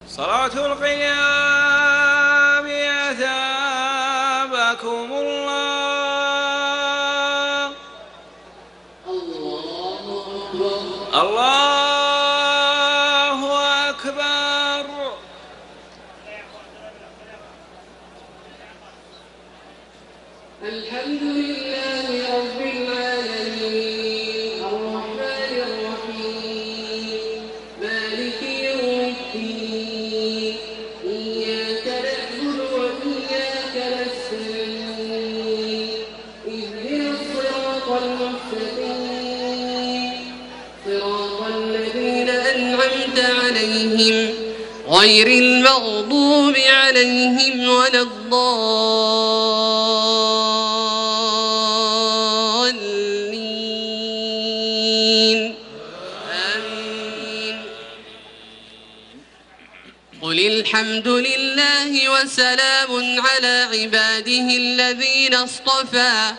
صلاة القيام أثابكم الله. الله أكبر. الحمد لله رب العالمين الرحمن الرحيم مالك يوم الدين إياك نعبد وإياك نستعين اهدنا الصراط المستقيم صراط الذين أنعمت عليهم غير المغضوب عليهم ولا الضالين آمين. قل الحمد لله وسلام على عباده الذين اصطفى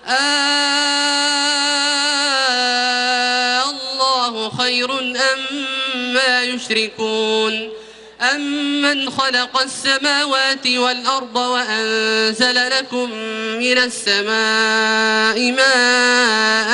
الله خير أما يشركون أمن خلق السماوات والأرض وأنزل لكم من السماء ماء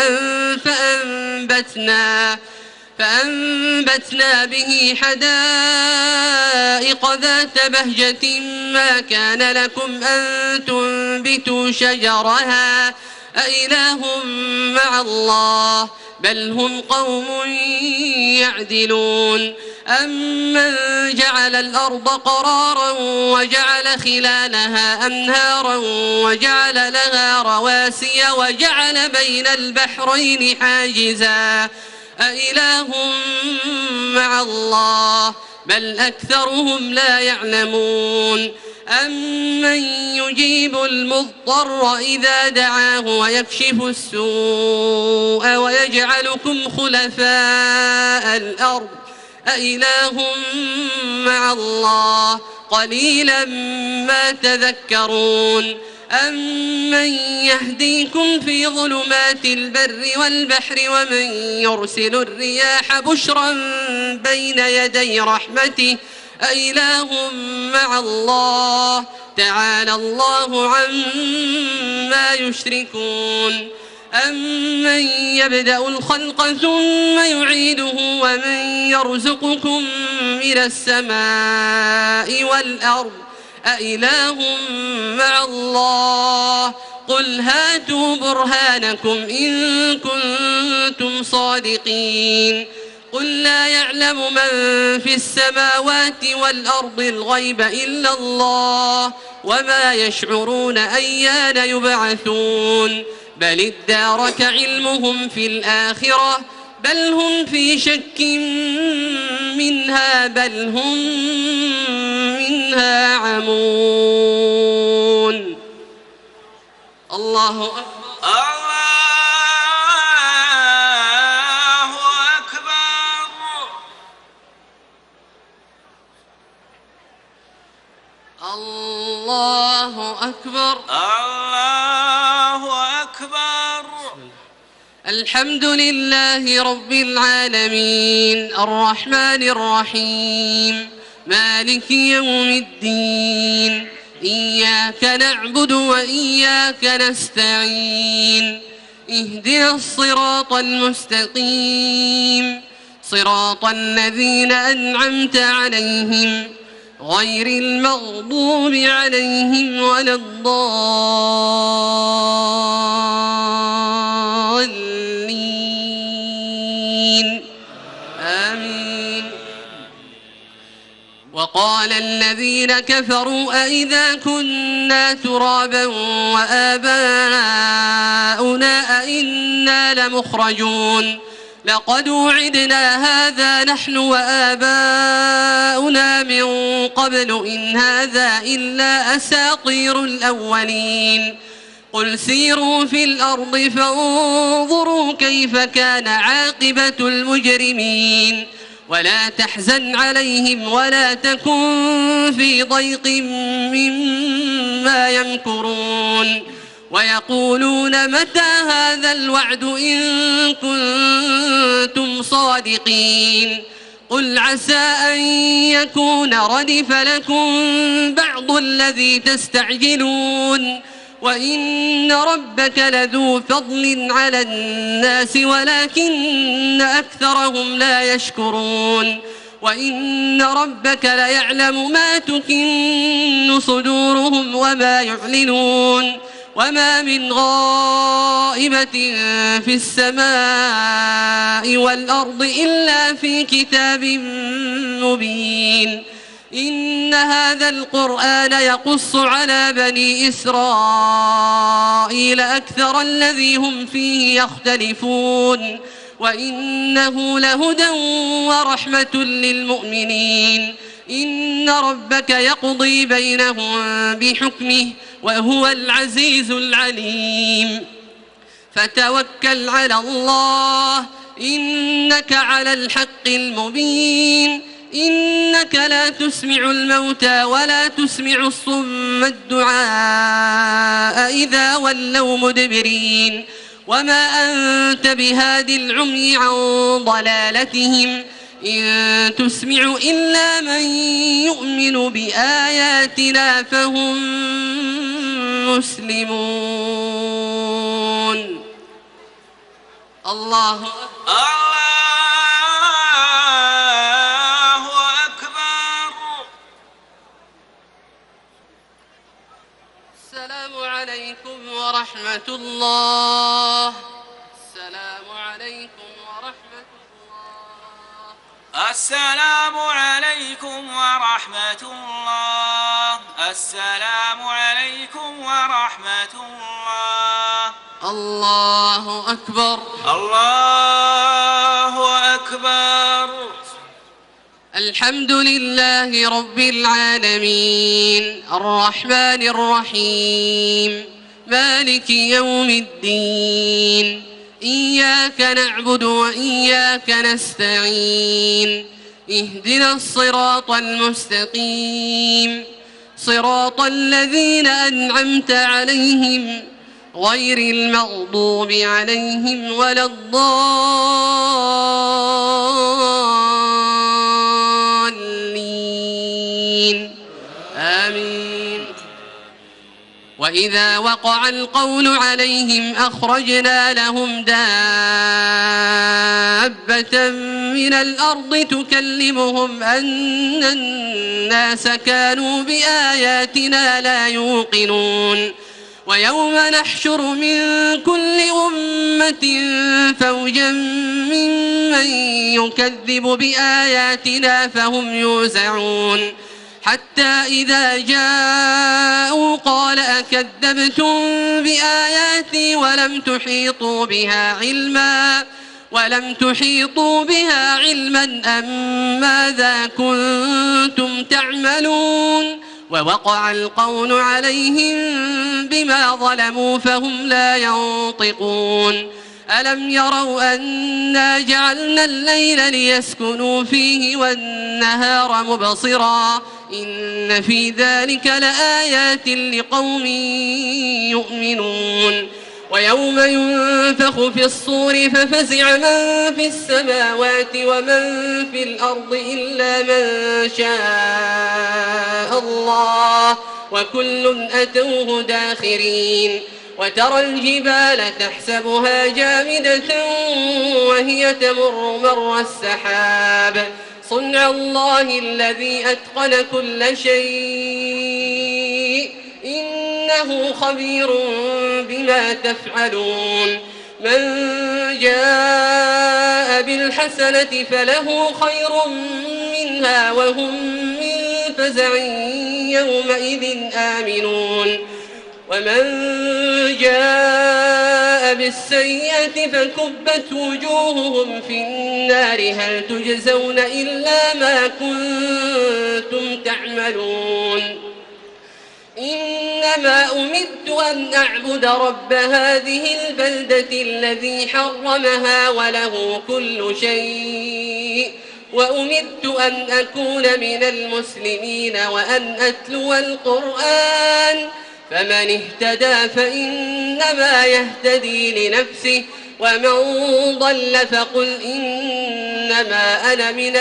فأنبتنا به حدائق ذات بهجة ما كان لكم أن تنبتوا شجرها أإله مع الله بل هم قوم يعدلون أمن جعل الأرض قرارا وجعل خلالها أنهارا وجعل لها رواسي وجعل بين البحرين حاجزا أإله مع الله بل أكثرهم لا يعلمون أمن يجيب المضطر إذا دعاه ويكشف السوء ويجعلكم خلفاء الأرض أإله مع الله قليلا ما تذكرون أمن يهديكم في ظلمات البر والبحر ومن يرسل الرياح بشرا بين يدي رحمته أإله مع الله تعالى الله عما يشركون أمن يبدأ الخلق ثم يعيده ومن يرزقكم من السماء والأرض أإله مع الله قل هاتوا برهانكم إن كنتم صادقين قل لا يعلم من في السماوات والأرض الغيب إلا الله وما يشعرون أيان يبعثون بل ادارك علمهم في الآخرة بل هم في شك منها بل هم منها عمون. الله أكبر. الله أكبر. الله أكبر. الحمد لله رب العالمين الرحمن الرحيم مالك يوم الدين إياك نعبد وإياك نستعين اهدنا الصراط المستقيم صراط الذين أنعمت عليهم غير المغضوب عليهم ولا الضالين آمين. وقال الذين كفروا أئذا كنا ترابا وآباؤنا أئنا لمخرجون لقد وعدنا هذا نحن وآباؤنا من قبل إن هذا إلا أساطير الأولين قل سيروا في الأرض فانظروا كيف كان عاقبة المجرمين ولا تحزن عليهم ولا تكن في ضيق مما يمكرون ويقولون متى هذا الوعد إن كنتم صادقين قل عسى أن يكون ردف لكم بعض الذي تستعجلون وإن ربك لذو فضل على الناس ولكن أكثرهم لا يشكرون وإن ربك ليعلم ما تكن صدورهم وما يعلنون وما من غائبة في السماء والأرض إلا في كتاب مبين إن هذا القرآن يقص على بني إسرائيل أكثر الذي هم فيه يختلفون وإنه لهدى ورحمة للمؤمنين إن ربك يقضي بينهم بحكمه وهو العزيز العليم فتوكل على الله إنك على الحق المبين إنك لا تسمع الموتى ولا تسمع الصم الدعاء إذا ولوا مدبرين وما أنت بهاد العمي عن ضلالتهم إن تسمع إلا من يؤمن بآياتنا فهم مسلمون. الله أكبر. السلام عليكم ورحمة الله. السلام عليكم ورحمة الله. السلام عليكم ورحمة الله. السلام عليكم ورحمة الله. الله أكبر. الله أكبر. الحمد لله رب العالمين الرحمن الرحيم مالك يوم الدين إياك نعبد وإياك نستعين اهدنا الصراط المستقيم صراط الذين أنعمت عليهم غير المغضوب عليهم ولا الضالين آمين. وإذا وقع القول عليهم أخرجنا لهم دابة من الأرض تكلمهم أن الناس كانوا بآياتنا لا يوقنون ويوم نحشر من كل أمة فوجا ممن يكذب بآياتنا فهم يوزعون حتى إذا جاءوا قال أكذبتم بآياتي ولم تحيطوا بها علما أم ماذا كنتم تعملون ووقع القول عليهم بما ظلموا فهم لا ينطقون ألم يروا أنا جعلنا الليل ليسكنوا فيه والنهار مبصرا إن في ذلك لآيات لقوم يؤمنون ويوم ينفخ في الصور ففزع من في السماوات ومن في الأرض إلا من شاء الله وكل أتوه داخرين وترى الجبال تحسبها جامدة وهي تمر مر السحاب صنع الله الذي أتقن كل شيء إنه خبير بما تفعلون من جاء بالحسنة فله خير منها وهم من فزع يومئذ آمنون ومن جاء بالسيئة فكبت وجوههم في النار هل تجزون إلا ما كنتم تعملون إنما أمدت أن أعبد رب هذه البلدة الذي حرمها وله كل شيء وأمدت أن أكون من المسلمين وأن أتلو القرآن فمن اهتدى فإنما يهتدي لنفسه ومن ضل فقل إنما إنما أنا من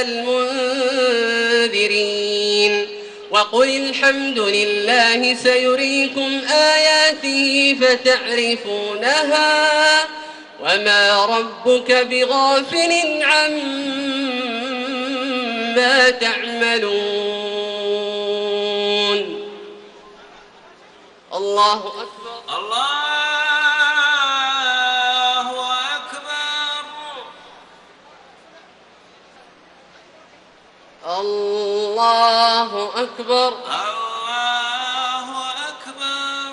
المنذرين وقل الحمد لله سيريكم آياته فتعرفونها وما ربك بغافل عما تعملون. الله أكبر. الله أكبر. الله أكبر. الله أكبر.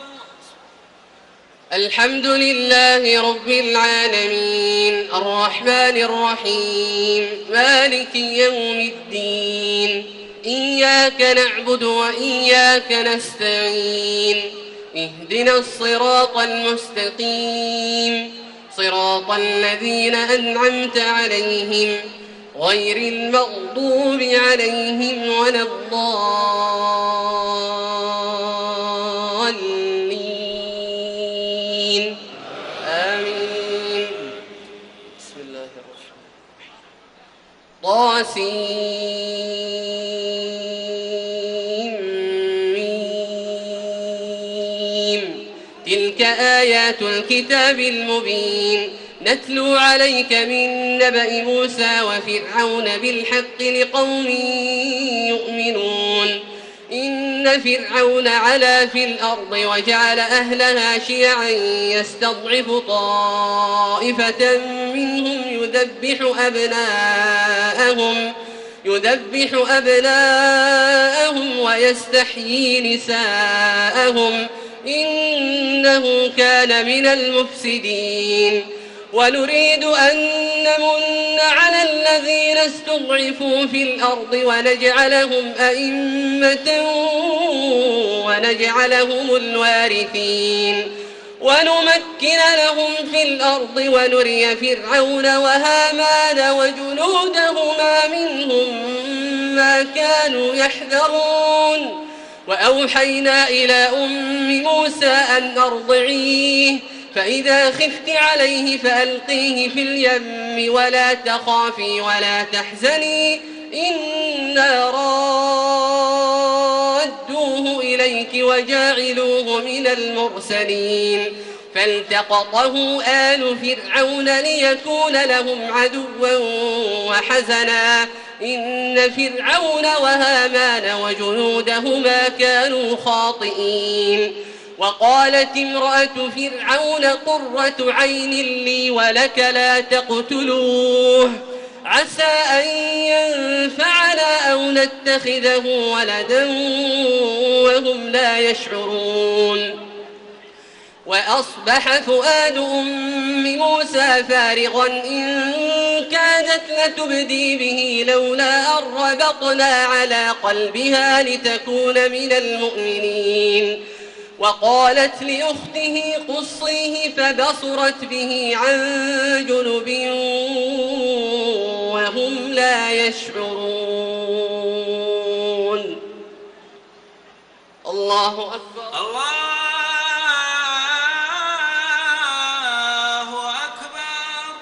الحمد لله رب العالمين الرحمن الرحيم مالك يوم الدين إياك نعبد وإياك نستعين اهدنا الصراط المستقيم صراط الذين أنعمت عليهم غير المغضوب عليهم ولا الضالين آمين. بسم الله الرحمن الرحيم. طاسيم تلك آيات الكتاب المبين نتلو عليك من نبأ موسى وفرعون بالحق لقوم يؤمنون. إن فرعون علا في الأرض وجعل أهلها شيعا يستضعف طائفة منهم يذبح أبناءهم ويستحيي نساءهم إنه كان من المفسدين. ونريد أن نمن على الذين استضعفوا في الأرض ونجعلهم أئمة ونجعلهم الوارثين ونمكن لهم في الأرض ونري فرعون وهامان وجنودهما منهم ما كانوا يحذرون. وأوحينا إلى أم موسى أن أرضعيه فإذا خفت عليه فألقيه في اليم ولا تخافي ولا تحزني إنا رادوه إليك وجاعلوه من المرسلين. فالتقطه آل فرعون ليكون لهم عدوا وحزنا إن فرعون وهامان وجنودهما كانوا خاطئين. وقالت امرأة فرعون قرة عين لي ولك لا تقتلوه عسى أن ينفعنا أو نتخذه ولدا وهم لا يشعرون. وأصبح فؤاد أم موسى فارغا إن كادت لتبدي به لولا أن ربطنا على قلبها لتكون من المؤمنين. وقالت لأخته قصيه فبصرت به عن جنب وهم لا يشعرون. الله أكبر. الله أكبر.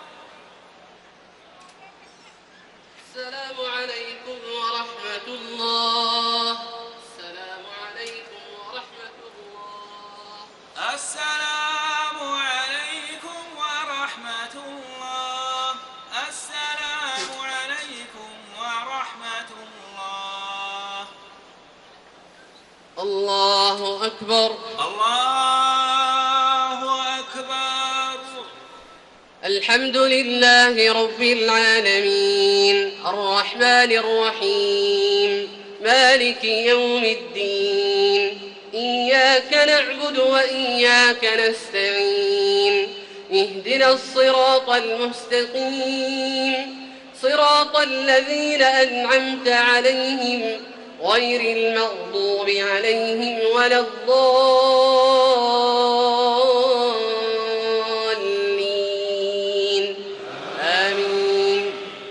السلام عليكم ورحمة الله. السلام عليكم ورحمة الله. السلام عليكم ورحمة الله. السلام عليكم ورحمة الله. الله أكبر. الله أكبر. الحمد لله رب العالمين الرحمن الرحيم مالك يوم الدين إياك نعبد وإياك نستعين اهدنا الصراط المستقيم صراط الذين أنعمت عليهم غير المغضوب عليهم ولا الضالين آمين.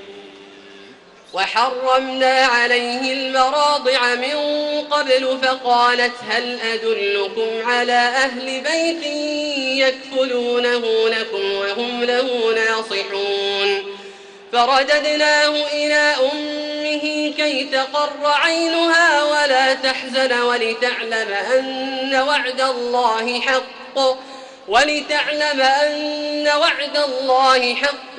وحرمنا عليه المراضع من قبل فقالت هل أدلكم على أهل بيت يكفلونه لكم وهم له ناصحون فرددناه إلى أمه كي تقر عينها ولا تحزن ولتعلم أن وعد الله حق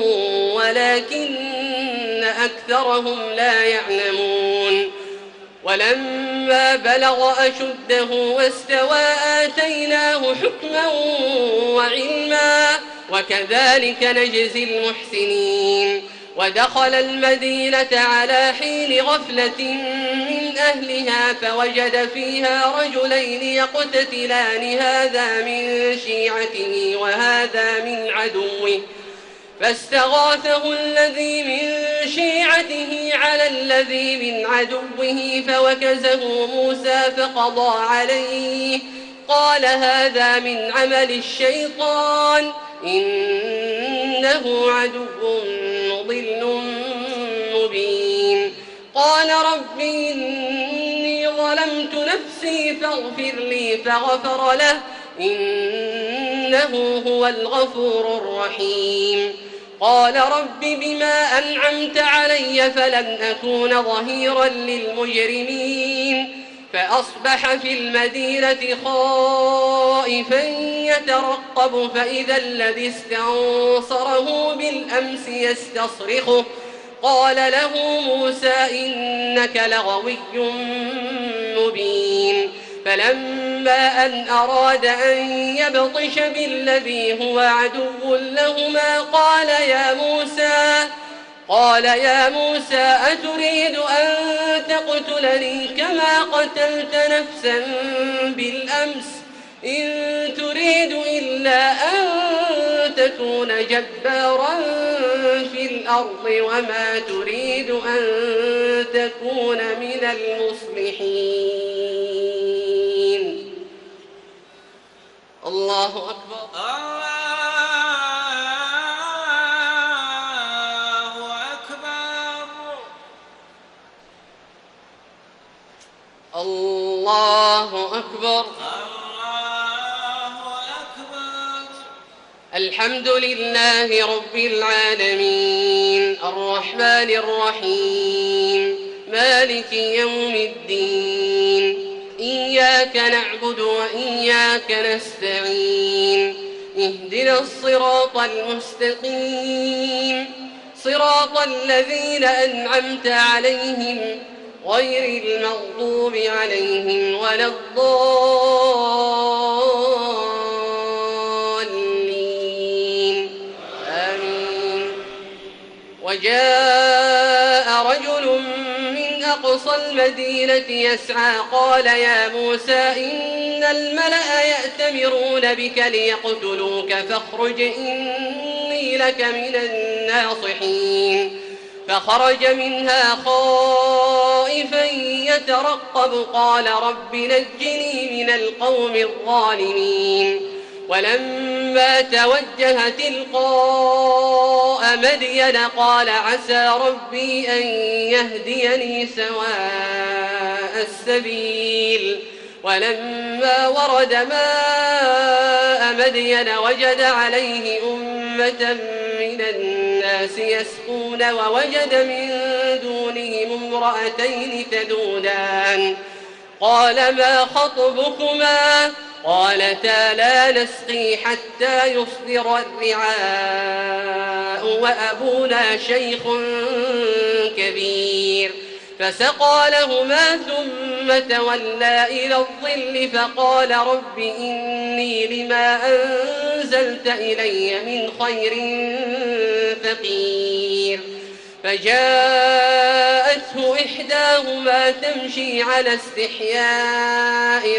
ولكن أكثرهم لا يعلمون ولما بلغ أشده واستوى آتيناه حكما وعلما وكذلك نجزي المحسنين ودخل المدينة على حين غفلة من أهلها فوجد فيها رجلين يقتتلان هذا من شيعته وهذا من عدوه فاستغاثه الذي من شيعته على الذي من عدوه فوكزه موسى فقضى عليه قال هذا من عمل الشيطان إنه عدو مضل مبين قال رب إني ظلمت نفسي فاغفر لي فغفر له إنه هو الغفور الرحيم قال رب بما أنعمت علي فلن أكون ظهيرا للمجرمين فأصبح في المدينة خائفا يترقب فإذا الذي استنصره بالأمس يستصرخه قال له موسى إنك لغوي مبين فلما أن أراد أن يبطش بالذي هو عدو لهما قال يا موسى أتريد أن تقتلني كما قتلت نفسا بالأمس إن تريد إلا أن تكون جبارا في الأرض وما تريد أن تكون من المصلحين الله أكبر الله أكبر الحمد لله رب العالمين الرحمن الرحيم مالك يوم الدين إياك نعبد وإياك نستعين اهدنا الصراط المستقيم صراط الذين أنعمت عليهم غير المغضوب عليهم ولا الضالين آمين وجاء رجل من أقصى المدينة يسعى قال يا موسى إن الملأ يأتمرون بك ليقتلوك فاخرج إني لك من الناصحين فخرج منها خائفا يترقب قال رب نجني من القوم الظالمين ولما توجه تلقاء مدين قال عسى ربي أن يهديني سواء السبيل ولما ورد ماء مدين وجد عليه أمة من الناس يسقون ووجد من دونهم امرأتين تذودان قال ما خطبكما قالتا لا نسقي حتى يصدر الرعاء وأبونا شيخ كبير فسقى لهما ثم تولى إلى الظل فقال رب إني لما أنزلت إلي من خير فقير فجاءته إحداهما تمشي على استحياء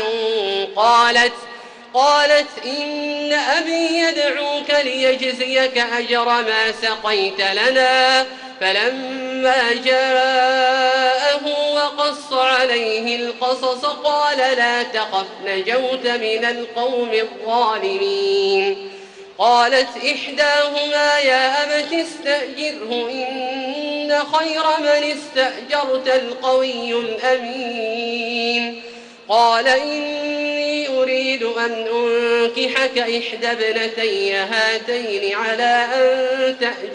قالت إن أبي يدعوك ليجزيك أجر ما سقيت لنا فلما جاءه وقص عليه القصص قال لا تخف نجوت من القوم الظالمين قالت إحداهما يا أبت استأجره إن خير من استأجرت القوي الأمين قال إني أريد أريد أن أنكحك إحدى ابنتي هاتين على أن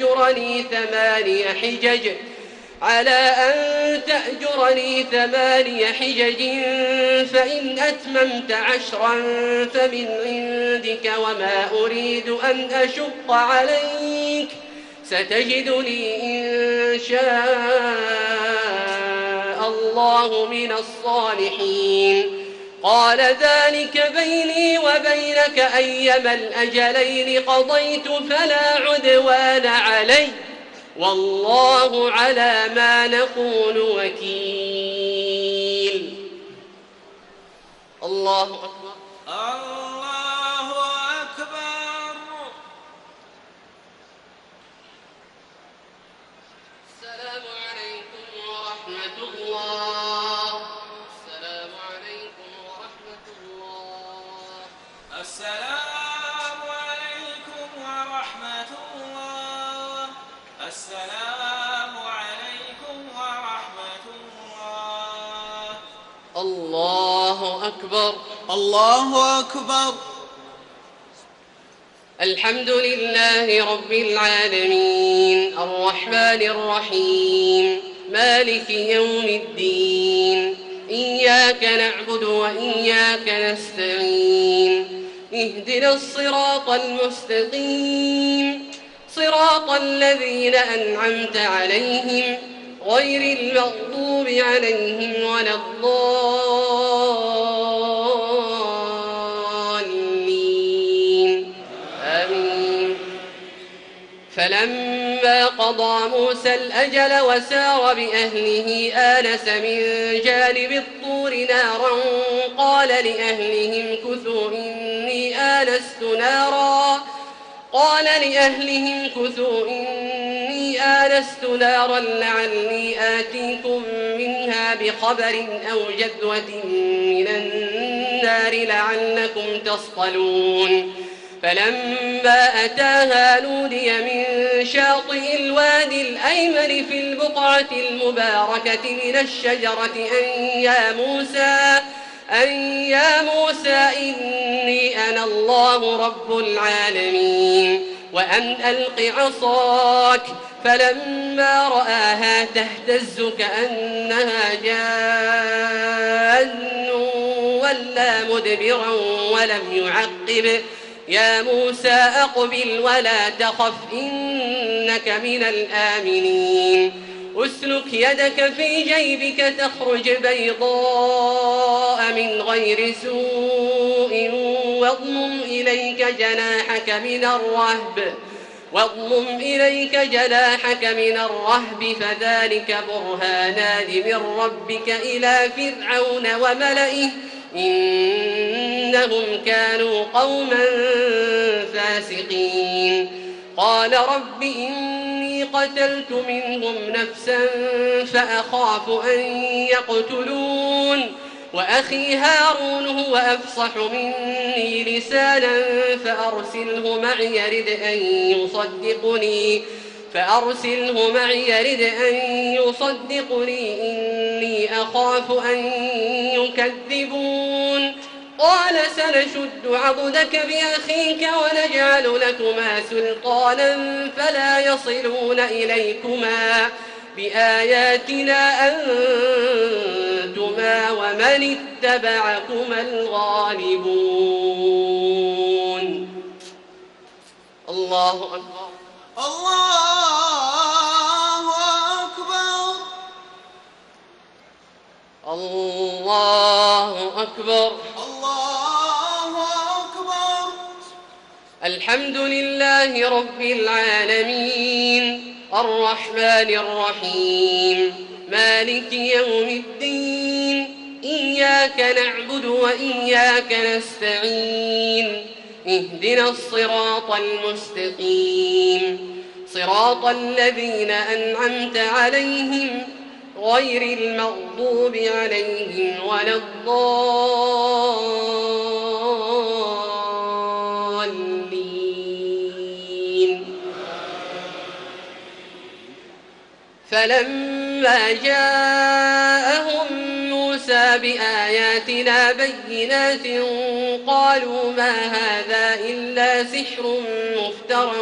تأجرني 8 حجج فإن أتممت 10 فمن عندك وما أريد أن أشق عليك ستجدني إن شاء الله من الصالحين. قال ذلك بيني وبينك أيما الأجلين قضيت فلا عدوان علي والله على ما نقول وكيل. الله أكبر. الله أكبر. السلام عليكم ورحمة الله. السلام عليكم ورحمة الله. السلام عليكم ورحمة الله. السلام عليكم ورحمة الله. الله أكبر. الله أكبر. الحمد لله رب العالمين الرحمن الرحيم مالك يوم الدين إياك نعبد وإياك نستعين اهدنا الصراط المستقيم صراط الذين أنعمت عليهم غير المغضوب عليهم ولا الضالين آمين. فلما قضى موسى الأجل وسار بأهله آنس من جانب الطور نارا قال لأهلهم كثوا إني آنست نارا لعلي آتيكم منها بخبر أو جذوة من النار لعلكم تصطلون. فلما أتاها نودي من شاطئ الوادي الأيمن في البقعة المباركة من الشجرة أن يا موسى إني أنا الله رب العالمين وأن ألق عصاك. فلما رآها تهتز كأنها جان ولا مدبرا ولم يعقب يا موسى أقبل ولا تخف إنك من الآمنين. أسلك يدك في جيبك تخرج بيضاء من غير سوء واضمم إليك جناحك من الرهب فذلك برهانان من ربك إلى فرعون وملئه إنهم كانوا قوما فاسقين. قال رب إني قتلت منهم نفسا فأخاف أن يقتلون وأخي هارون هو أفصح مني لسانا فأرسله معي يرد أن يصدقني إني أخاف أن يكذبون. قال سنشد عضدك بأخيك ونجعل لكما سلطانا فلا يصلون إليكما بآياتنا أنتما ومن اتبعكما الغالبون. الله أكبر. الله أكبر. الله أكبر. الله أكبر. الحمد لله رب العالمين الرحمن الرحيم مالك يوم الدين إياك نعبد وإياك نستعين اهدنا الصراط المستقيم صراط الذين أنعمت عليهم غير المغضوب عليهم ولا الضالين. فلما جاءهم موسى موسى بآياتنا بينات قالوا ما هذا إلا سحر مفترى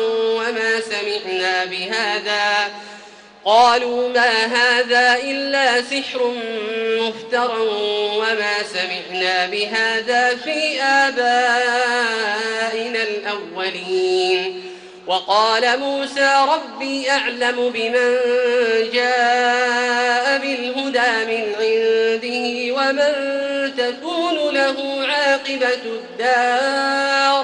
وما سمعنا بهذا في آبائنا الأولين. وقال موسى ربي أعلم بمن جاء بالهدى من عنده ومن تكون له عاقبة الدار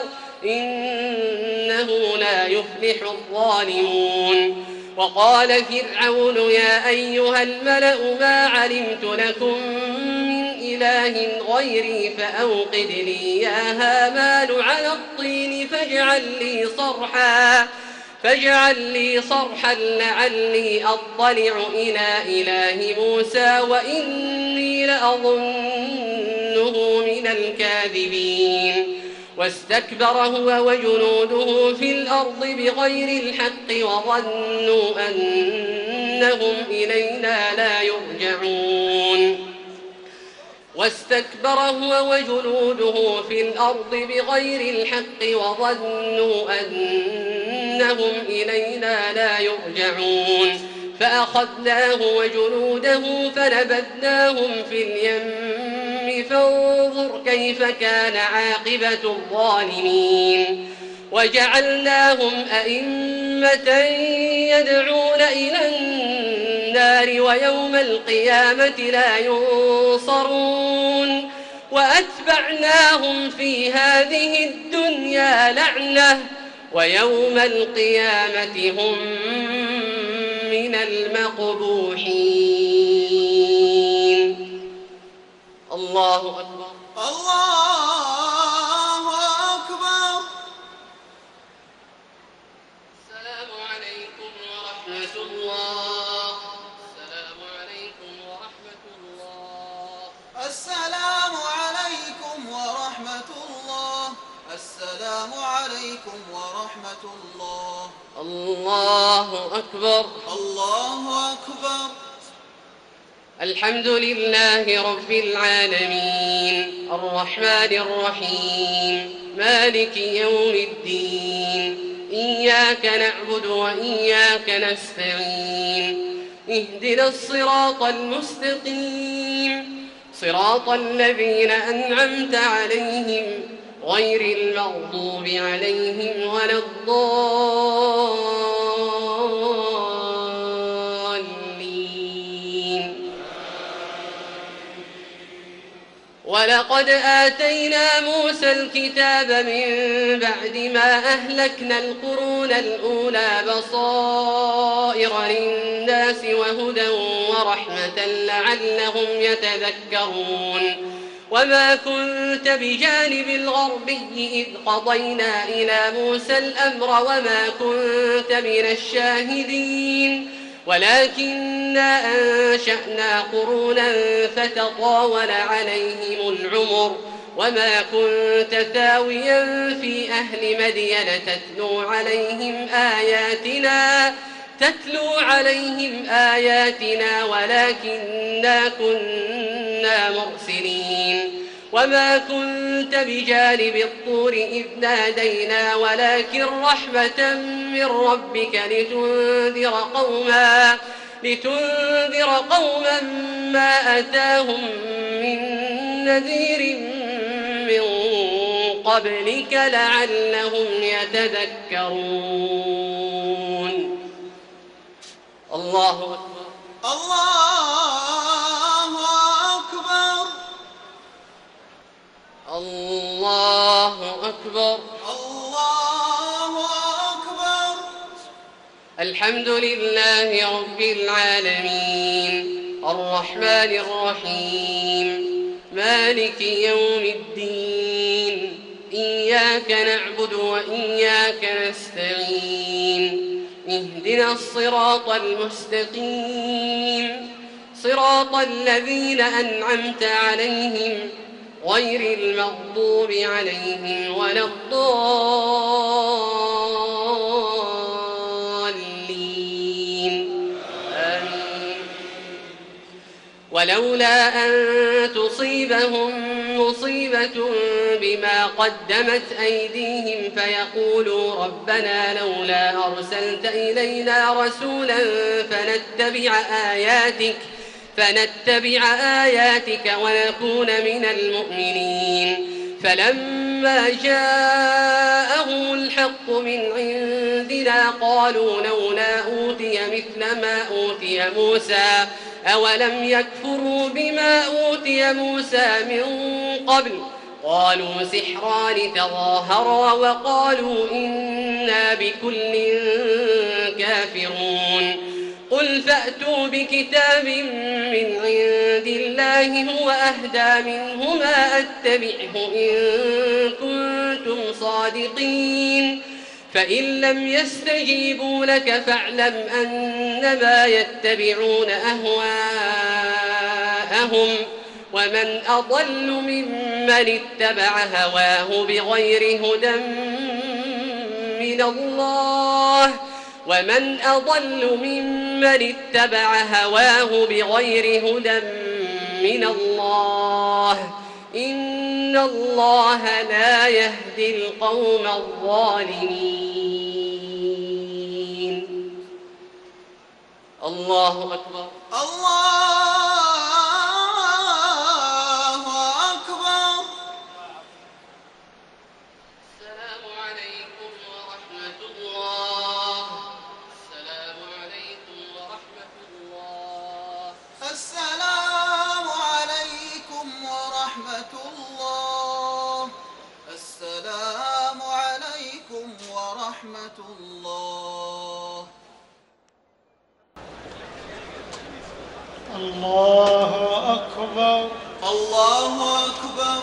إنه لا يفلح الظالمون. وقال فرعون يا أيها الملأ ما علمت لكم من إله غيري فأوقد لي يا هامان على الطين فاجعل لي صرحا لعلي أطلع إلى إله موسى وإني لأظنه من الكاذبين. واستكبر هو وجنوده في الأرض بغير الحق وظنوا أنهم إلينا لا يرجعون. فأخذناه وجنوده فنبذناهم في اليم فانظر كيف كان عاقبة الظالمين. وجعلناهم أئمة يدعون إلى النار ويوم القيامة لا ينصرون. وأتبعناهم في هذه الدنيا لعنة ويوم القيامة هم من المقبوحين. الله أكبر. الله أكبر. السلام عليكم ورحمة الله. السلام عليكم ورحمة الله. السلام عليكم ورحمة الله. السلام عليكم ورحمة الله. الله أكبر. الله أكبر. الحمد لله رب العالمين الرحمن الرحيم مالك يوم الدين إياك نعبد وإياك نستعين اهدنا الصراط المستقيم صراط الذين أنعمت عليهم غير المغضوب عليهم ولا الضالين. ولقد آتينا موسى الكتاب من بعد ما أهلكنا القرون الأولى بصائر للناس وهدى ورحمة لعلهم يتذكرون. وما كنت بجانب الغربي إذ قضينا إلى موسى الأمر وما كنت من الشاهدين ولكننا أنشأنا قرونا فتطاول عليهم العمر وما كنت ثاويا في أهل مدين تتلو عليهم آياتنا ولكننا كنا مرسلين. وما كنت بجانب الطور إذ نادينا ولكن رحمة من ربك لتنذر قوما ما أتاهم من نذير من قبلك لعلهم يتذكرون. الله أكبر. الله أكبر. الله أكبر. الله أكبر. الحمد لله رب العالمين الرحمن الرحيم مالك يوم الدين إياك نعبد وإياك نستعين اهدنا الصراط المستقيم صراط الذين أنعمت عليهم غير المغضوب عليهم ولا الضالين آمين. ولولا أن تصيبهم مصيبة بما قدمت أيديهم فيقولوا ربنا لولا أرسلت إلينا رسولا فنتبع آياتك ونكون من المؤمنين. فلما جاءهم الحق من عندنا قالوا لولا أوتي مثل ما أوتي موسى أولم يكفروا بما أوتي موسى من قبل قالوا سحران تظاهرا وقالوا إنا بكل كافرون. قل فأتوا بكتاب من عند الله هو أهدى منهما أتبعه إن كنتم صادقين. فإن لم يستجيبوا لك فاعلم أنما يتبعون أهواءهم ومن أضل ممن اتبع هواه بغير هدى من الله إن الله لا يهدي القوم الظالمين. الله أكبر. الله أكبر. السلام عليكم ورحمة الله. السلام عليكم ورحمة الله. السلام عليكم ورحمة الله. السلام عليكم ورحمة الله. الله أكبر. الله أكبر.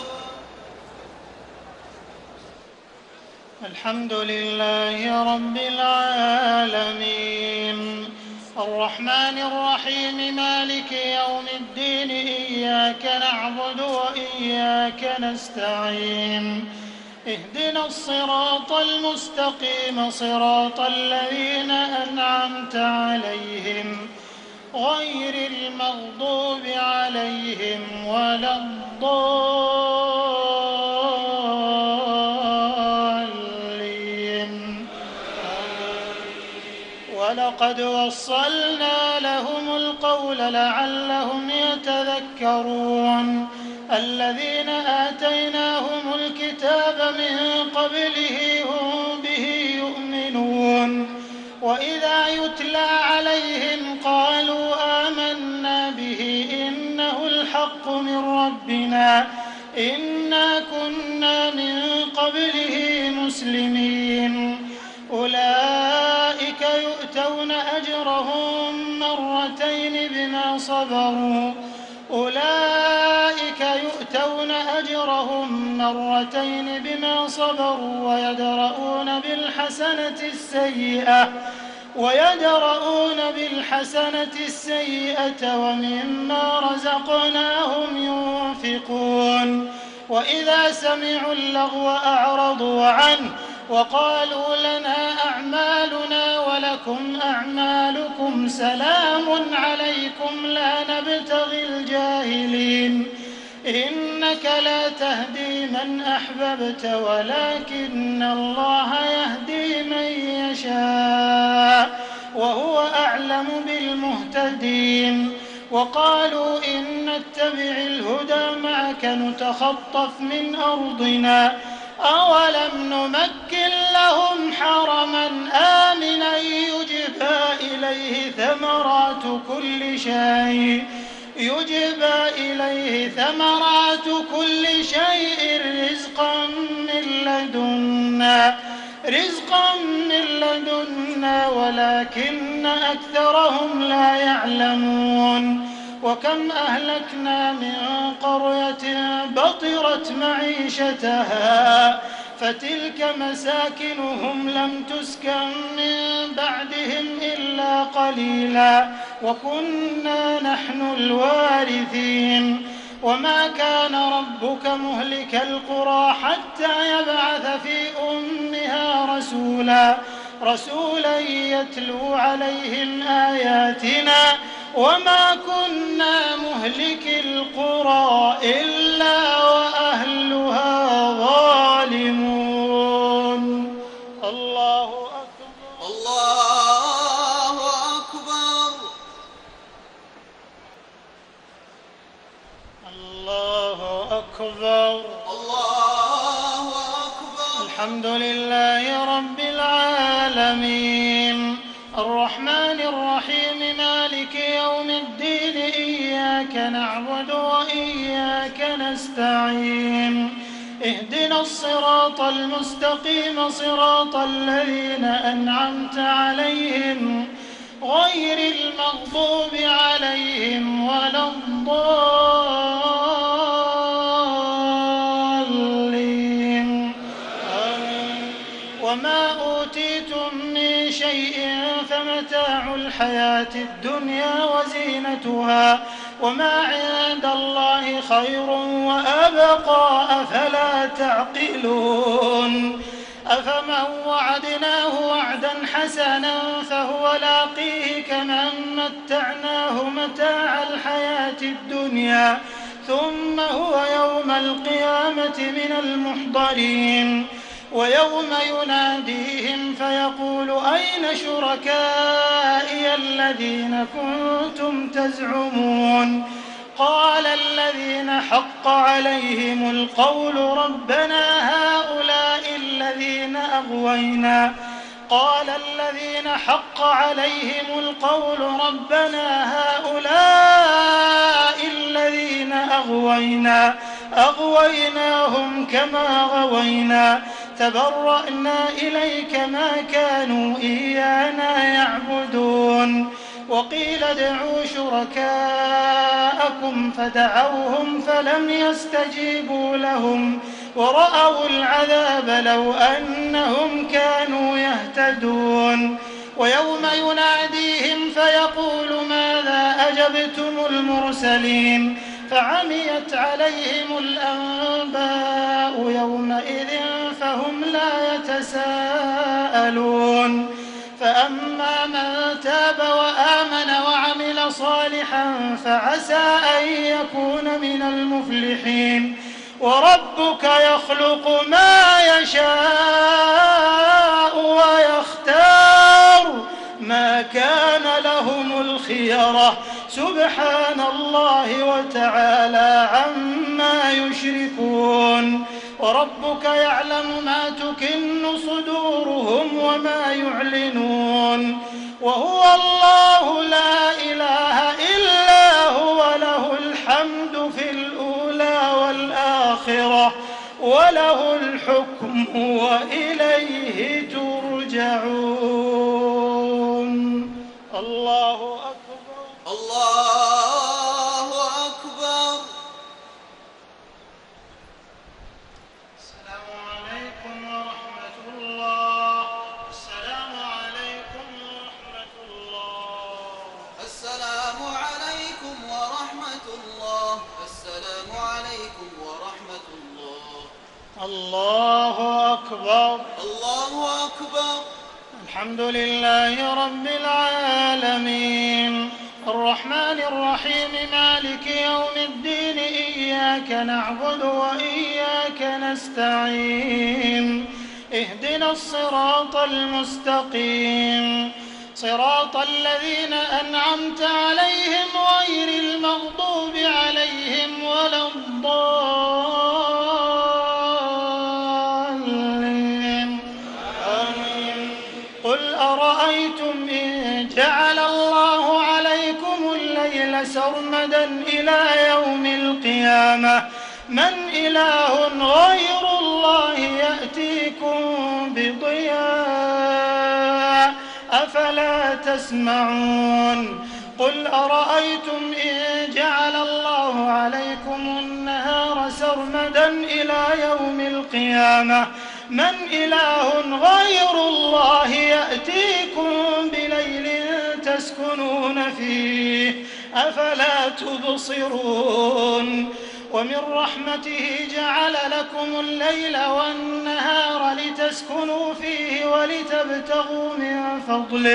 الحمد لله رب العالمين الرحمن الرحيم مالك يوم الدين إياك نعبد وإياك نستعين اهدنا الصراط المستقيم صراط الذين أنعمت عليهم غير المغضوب عليهم ولا الضالين. ولقد وصلنا لهم القول لعلهم يتذكرون الذين آتيناهم الكتاب من قبله هم به يؤمنون وإذا يتلى عليهم قالوا آمنا به إنه الحق من ربنا إنا كنا من قبله مسلمين. أولئك يؤتون أجرهم مرتين بما صبروا ويدرؤون بالحسنة السيئة ومما رزقناهم ينفقون. وإذا سمعوا اللغو أعرضوا عنه وقالوا لنا أعمالنا ولكم أعمالكم سلام عليكم لا نبتغي الجاهلين. إنك لا تهدي من أحببت ولكن الله يهدي من يشاء وهو أعلم بالمهتدين. وقالوا إن نتبع الهدى معك نتخطف من أرضنا أولم نمكن لهم حرما آمنا يجبى إليه ثمرات كل شيء رزقا من لدنا ولكن أكثرهم لا يعلمون. وكم أهلكنا من قرية بطرت معيشتها فتلك مساكنهم لم تسكن من بعدهم إلا قليلا وكنا نحن الوارثين. وما كان ربك مهلك القرى حتى يبعث في أمها رسولا يتلو عليهم آياتنا وما كنا مهلكين مهلك القرى إلا وأهلها ظالمون. الله أكبر. الله أكبر. الله أكبر. الله أكبر. الحمد لله رب العالمين الرحمن الرحيم مالك يوم الدين إياك نعبد وإياك نستعين اهدنا الصراط المستقيم صراط الذين أنعمت عليهم غير المغضوب عليهم ولا الضالين آمين. وما أوتيتم من شيء فمتاع الحياة الدنيا وزينتها وما عند الله خير وأبقى أفلا تعقلون أفمن وعدناه وعدا حسنا فهو لاقيه كمن متعناه متاع الحياة الدنيا ثم هو يوم القيامة من المحضرين ويوم يناديهم فيقول أين شركائي الذين كنتم تزعمون قال الذين حق عليهم القول ربنا هؤلاء الذين أغوينا قال الذين حق عليهم القول ربنا هؤلاء الذين أغويناهم كما غوينا تبرأنا إليك ما كانوا إيانا يعبدون وقيل ادعوا شركاءكم فدعوهم فلم يستجيبوا لهم ورأوا العذاب لو أنهم كانوا يهتدون ويوم يناديهم فيقول ماذا أجبتم المرسلين فعميت عليهم الأنباء يومئذ فهم لا يتساءلون فأما من تاب وآمن وعمل صالحا فعسى أن يكون من المفلحين وربك يخلق ما يشاء ويختار ما كان لهم الخيرة سبحان الله وتعالى عما يشركون وربك يعلم ما تكن صدورهم وما يعلنون وهو الله لا إله إلا هو له الحمد في الأولى والآخرة وله الحكم وإليه ترجعون. الله أكبر. الله أكبر. السلام عليكم ورحمة الله. السلام عليكم ورحمة الله. السلام عليكم ورحمة الله. السلام عليكم ورحمة الله. الله أكبر. الله أكبر. الحمد لله رب العالمين الرحمن الرحيم مالك يوم الدين إياك نعبد وإياك نستعين اهدنا الصراط المستقيم صراط الذين أنعمت عليهم غير المغضوب عليهم ولا الضالين آمين. قل أرأيتم إن جعل الله عليكم الليل سرمدا إلى يوم القيامة من إله غير الله يأتيكم بضياء أفلا تسمعون قل أرأيتم إن جعل الله عليكم النهار سرمدا إلى يوم القيامة من إله غير الله يأتيكم بليل تسكنون فيه أفلا تبصرون ومن رحمته جعل لكم الليل والنهار لتسكنوا فيه ولتبتغوا من فضله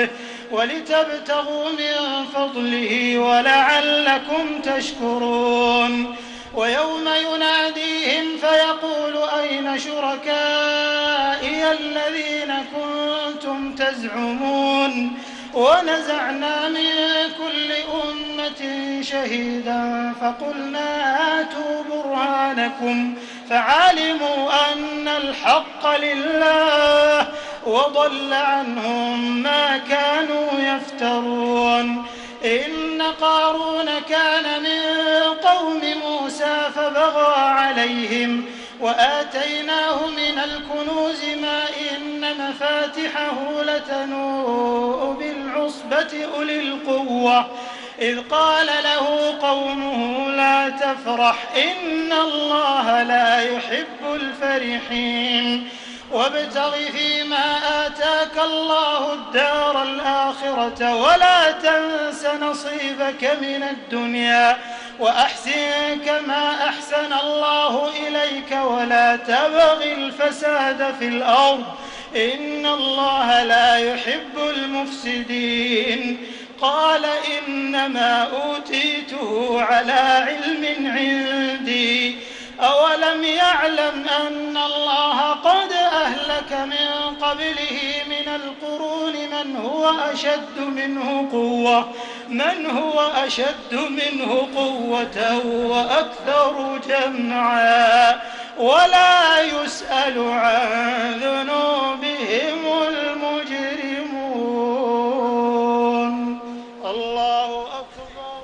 ولتبتغوا من فضله ولعلكم تشكرون. ويوم يناديهم فيقول أين شركائي الذين كنتم تزعمون ونزعنا من كل أمة شهيدا فقلنا هاتوا برهانكم فعلموا أن الحق لله وضل عنهم ما كانوا يفترون. إن قارون كان من قوم موسى فبغى عليهم وآتيناه من الكنوز ما إن مفاتحه لتنوء بالعصبة أولي القوة إذ قال له قومه لا تفرح إن الله لا يحب الفرحين. وابتغ فيما آتاك الله الدار الآخرة ولا تنس نصيبك من الدنيا وأحسن كما أحسن الله إليك ولا تبغ الفساد في الأرض إن الله لا يحب المفسدين. قال إنما أوتيته على علم عندي أولم يعلم أن الله قد أهلك من قبله من القرون من هو أشد منه قوة وأكثر جمعا ولا يسأل عن ذنوبهم المجرمون. الله أكبر.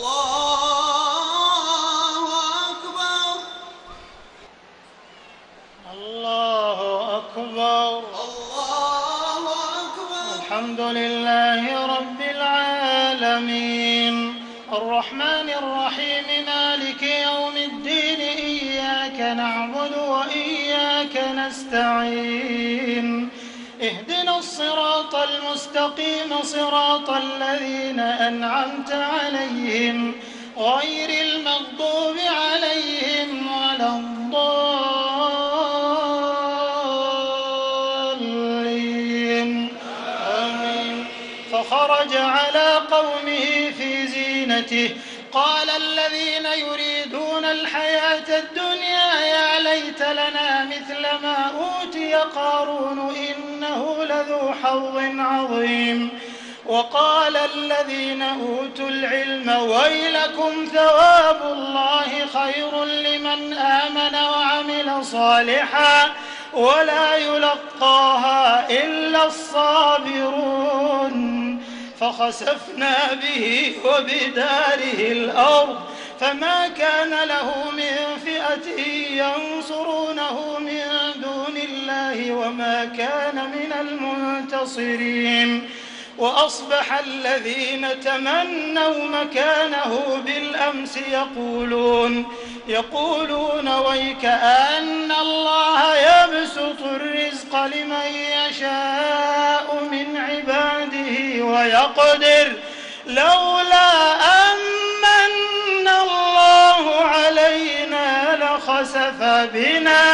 الله أكبر. الحمد لله رب العالمين الرحمن الرحيم مالك يوم الدين إياك نعبد وإياك نستعين اهدنا الصراط المستقيم صراط الذين أنعمت عليهم غير المغضوب عليهم ولا الضالين آمين. فخرج على قومه في زينته قال الذين يريدون الحياة الدنيا يا ليت لنا مثل ما أوتي قارون إنه لذو حظ عظيم. وقال الذين أوتوا العلم ويلكم ثواب الله خير لمن آمن وعمل صالحا ولا يلقاها إلا الصابرون. فخسفنا به وبداره الأرض فما كان له من فئة ينصرونه من دون الله وما كان من المنتصرين. وأصبح الذين تمنوا مكانه بالأمس يقولون ويكأن الله يبسط الرزق لمن يشاء من عباده ويقدر لولا أمن الله علينا لخسف بنا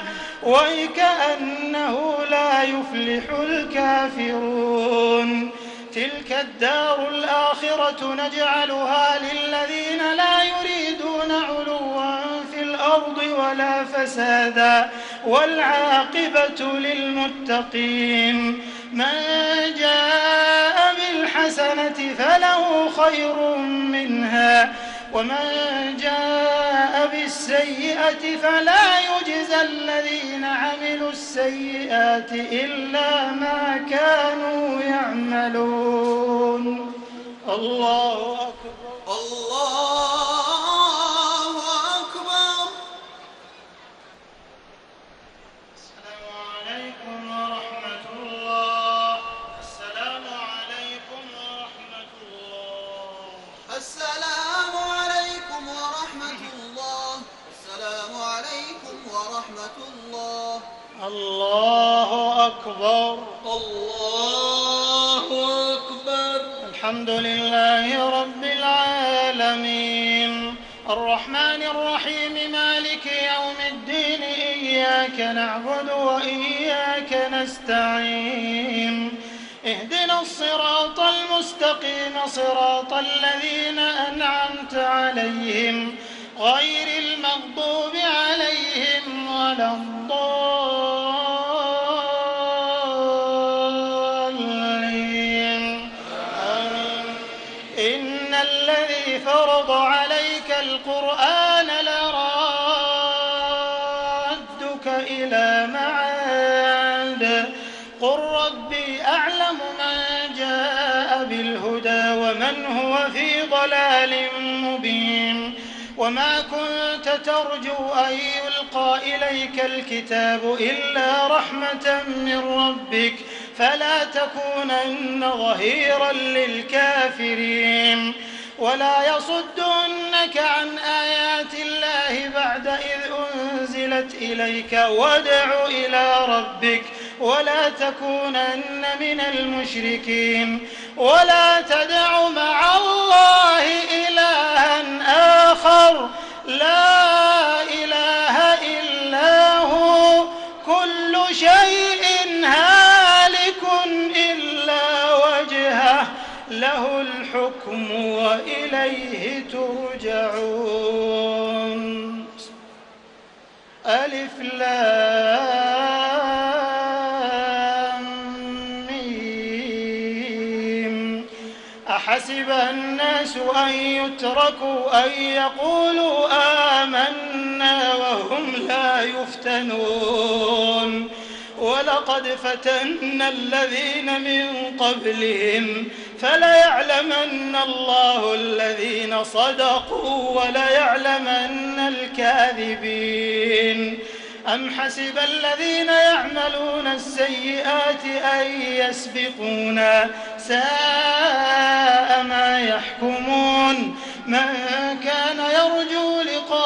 ويكأنه لا يفلح الكافرون. تلك الدار الآخرة نجعلها للذين لا يريدون علوا في الأرض ولا فسادا والعاقبة للمتقين. من جاء بالحسنة فله خير منها ومن جاء بالسيئة فلا يجزى الذين عملوا السيئات إلا ما كانوا يعملون. الله أكبر. الله أكبر. السلام عليكم ورحمة الله. السلام عليكم ورحمة الله. السلام عليكم ورحمة الله. السلام عليكم ورحمة الله. الله أكبر. الله أكبر. الحمد لله رب العالمين الرحمن الرحيم مالك يوم الدين إياك نعبد وإياك نستعين اهدنا الصراط المستقيم صراط الذين أنعمت عليهم غير المغضوب عليهم ولا الضالين. إن الذي فرض عليك القرآن لرادك إلى معاد قل ربي أعلم من جاء بالهدى ومن هو في ضلال مبين. وما كنت ترجو أن يلقى إليك الكتاب إلا رحمة من ربك فلا تكونن ظهيرا للكافرين. ولا يصدنك عن آيات الله بعد إذ أنزلت إليك وادع إلى ربك ولا تكونن من المشركين. ولا تدع مع الله إلها آخر لا إله إلا هو كل شيء هالك إلا وجهه له الحكم وإليه ترجعون. ألف لام ميم. أحسب الناس أن يتركوا أن يقولوا آمنا وهم لا يفتنون. ولقد فتنا الذين من قبلهم فليعلمن الله الذين صدقوا وليعلمن الكاذبين. أم حسب الذين يعملون السيئات أن يسبقونا ساء ما يحكمون. من كان يرجو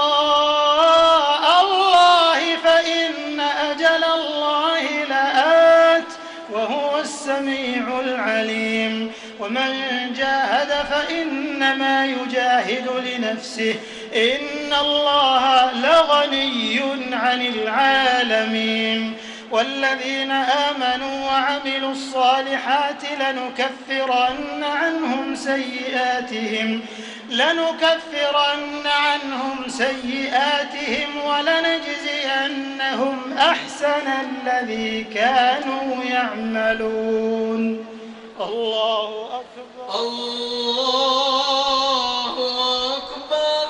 لقاء الله فإن أجل الله لآت وهو السميع العليم. ومن جاهد فإنما يجاهد لنفسه إن الله لغني عن العالمين. والذين آمنوا وعملوا الصالحات لنكفرن عنهم سيئاتهم ولنجزينهم أحسن الذي كانوا يعملون. الله أكبر. الله أكبر.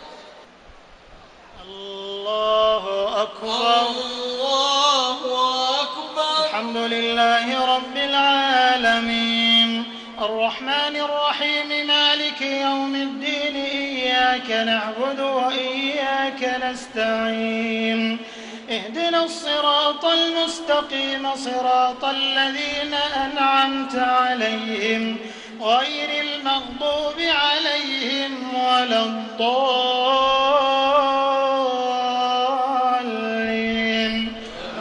الله أكبر. الله أكبر. الحمد لله رب العالمين الرحمن الرحيم مالك يوم الدين إياك نعبد وإياك نستعين. اهدنا الصراط المستقيم صراط الذين أنعمت عليهم غير المغضوب عليهم ولا الضالين.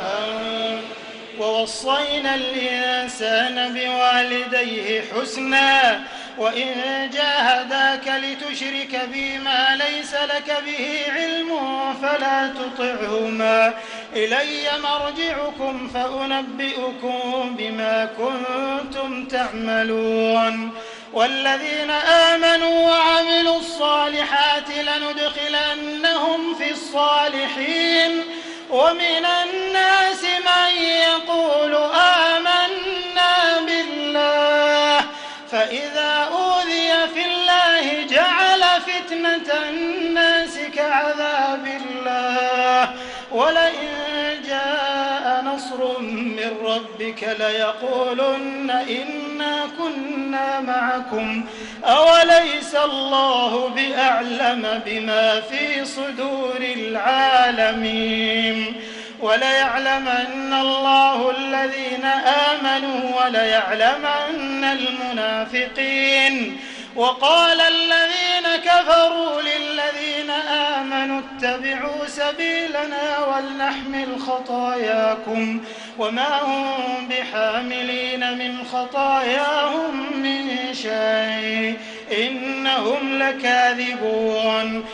ووصينا الإنسان بوالديه حسنا وإن جاهداك لتشرك بي ما ليس لك به علم فلا تطعهما إلي مرجعكم فأنبئكم بما كنتم تعملون. والذين آمنوا وعملوا الصالحات لندخلنهم في الصالحين. ومن الناس من يقول آمنا بالله فإذا أوذي في الله جعل فتنة الناس كعذاب الله. ولئن جاء نصر من ربك ليقولن إنا كنا معكم أوليس الله بأعلم بما في صدور العالمين. وليعلمن الله الذين آمنوا وليعلمن المنافقين. وقال الذين كفروا للذين آمنوا اتبعوا سبيلنا ولنحمل خطاياكم وما هم بحاملين من خطاياهم من شيء إنهم لكاذبون.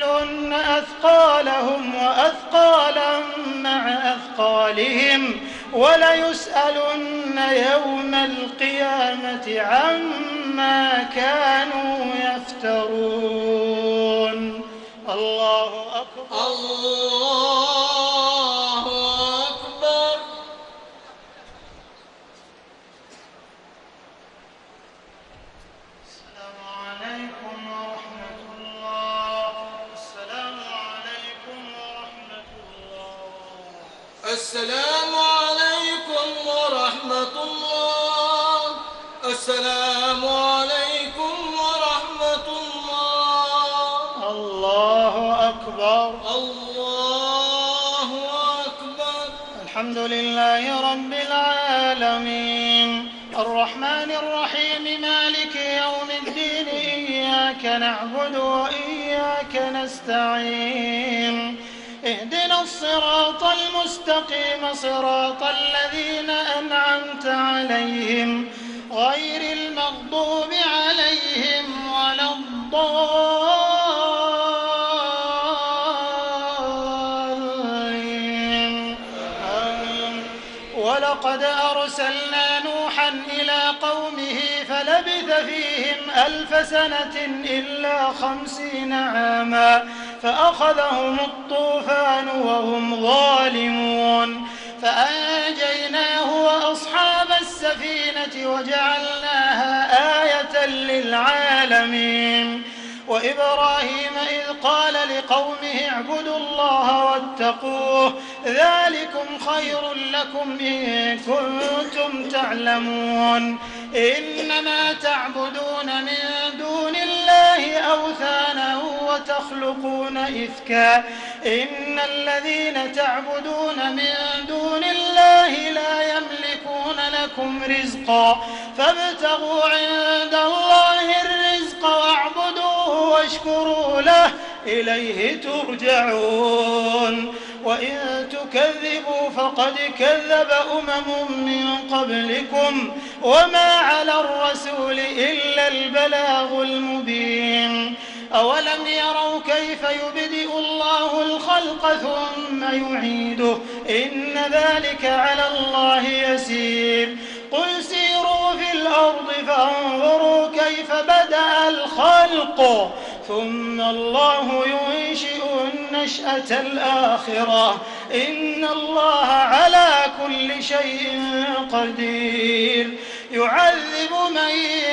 وليحملن أثقالهم وأثقالا مع أثقالهم وليسألن يوم القيامة عما كانوا يفترون. الله أكبر. الله أكبر. السلام عليكم ورحمة الله. السلام عليكم ورحمة الله. السلام عليكم ورحمة الله. السلام عليكم ورحمة الله. الله أكبر. الله أكبر. الحمد لله رب العالمين الرحمن الرحيم مالك يوم الدين إياك نعبد وإياك نستعين اهدنا الصراط المستقيم صراط الذين أنعمت عليهم غير المغضوب عليهم ولا الضالين. ولقد أرسلنا نوحا إلى قومه فلبث فيهم 1000 سنة إلا 50 عاما فأخذهم الطوفان وهم ظالمون فأنجيناه وأصحاب السفينة وجعلناها آية للعالمين. وإبراهيم إذ قال لقومه اعبدوا الله واتقوه ذلكم خير لكم إن كنتم تعلمون. إنما تعبدون من دون الله أوثانا وتخلقون إفكا إن الذين تعبدون من دون الله لا يملكون لكم رزقا فابتغوا عند الله الرزق واعبدوه واشكروا له إليه ترجعون. وإن تكذبوا فقد كذب من قبلكم وما على الرسول إلا البلاغ المبين. أولم يروا كيف يبدئ الله الخلق ثم يعيده إن ذلك على الله يسير. قل سيروا في الأرض فانظروا كيف بدأ الخلق ثم الله ينشئ النشأة الآخرة إن الله على كل شيء قدير. يعذب من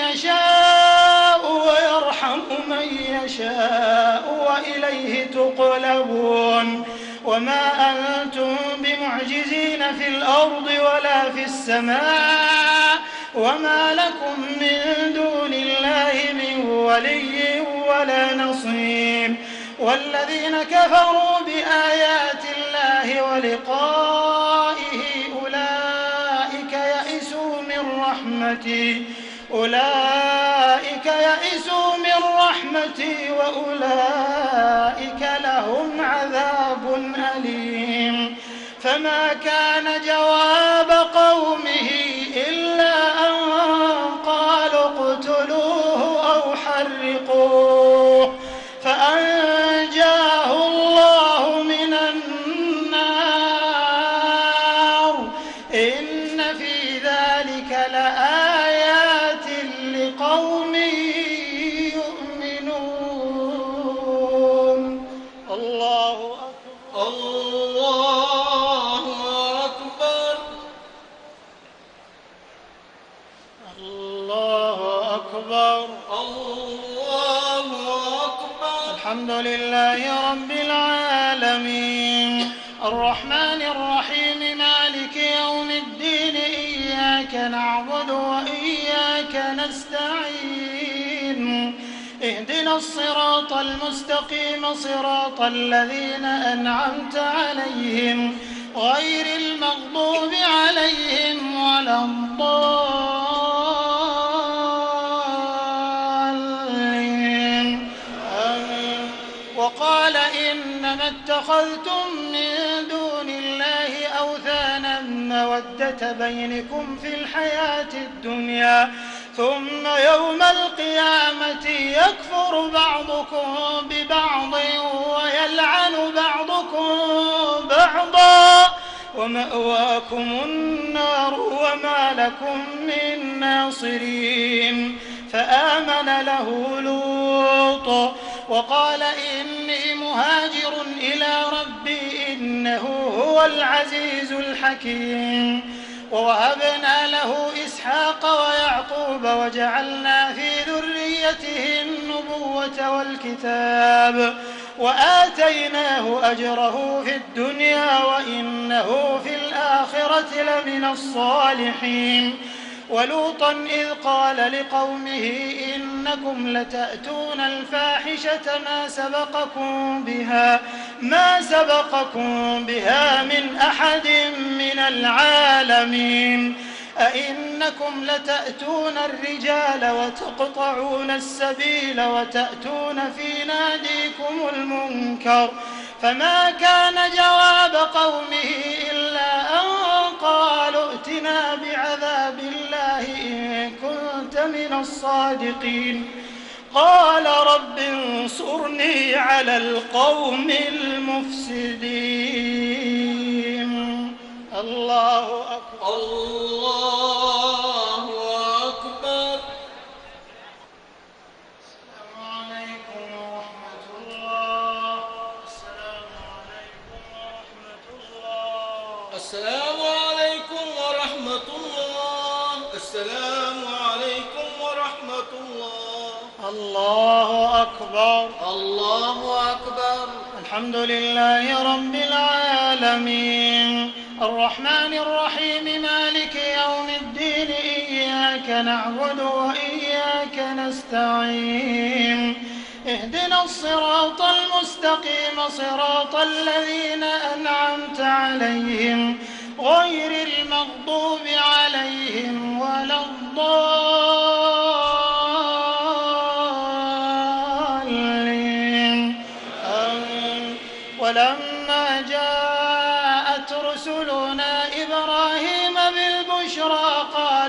يشاء ويرحم من يشاء وإليه تقلبون. وما أنتم بمعجزين في الأرض ولا في السماء وما لكم من دون الله من ولي ولا نصير. والذين كفروا بآيات الله ولقائه أولئك يئسوا من رحمتي وأولئك لهم عذاب أليم. فما كان جواب قومه إلا أن قالوا اقتلوه أو حرقوه فأنجاه الله من النار إن في ذلك لآيات لقوم يؤمنون. الله أكبر. الله أكبر. الله أكبر. الله أكبر. الحمد لله رب العالمين الرحمن الرحيم مالك يوم الدين إياك نعبد وإياك نستعين اهدنا الصراط المستقيم صراط الذين أنعمت عليهم غير المغضوب عليهم ولا الضالين. وقال إنما اتخذتم من دون الله أوثانا مودة بينكم في الحياة الدنيا ثم يوم القيامة يكفر بعضكم ببعض ويلعن بعضكم بعضا ومأواكم النار وما لكم من ناصرين فآمن له لوط وقال إني مهاجر إلى ربي إنه هو العزيز الحكيم ووهبنا له إسحاق ويعقوب وجعلنا في ذريته النبوة والكتاب وآتيناه أجره في الدنيا وإنه في الآخرة لمن الصالحين ولوطا إذ قال لقومه إنكم لتأتون الفاحشة ما سبقكم بها من أحد من العالمين أئنكم لتأتون الرجال وتقطعون السبيل وتأتون في ناديكم المنكر فما كان جواب قومه إلا أن قالوا ائتنا بعذاب الله إن كنت من الصادقين قال رب انصرني على القوم المفسدين. الله أكبر. الله أكبر. السلام عليكم ورحمة الله. السلام عليكم ورحمة الله. السلام عليكم ورحمة الله. السلام عليكم ورحمة الله. الله أكبر. الله أكبر. الحمد لله رب العالمين الرحمن الرحيم مالك يوم الدين إياك نعبد وإياك نستعين اهدنا الصراط المستقيم صراط الذين أنعمت عليهم غير المغضوب عليهم ولا الضالين آمين. ولما جاءت رسلنا إبراهيم بالبشرى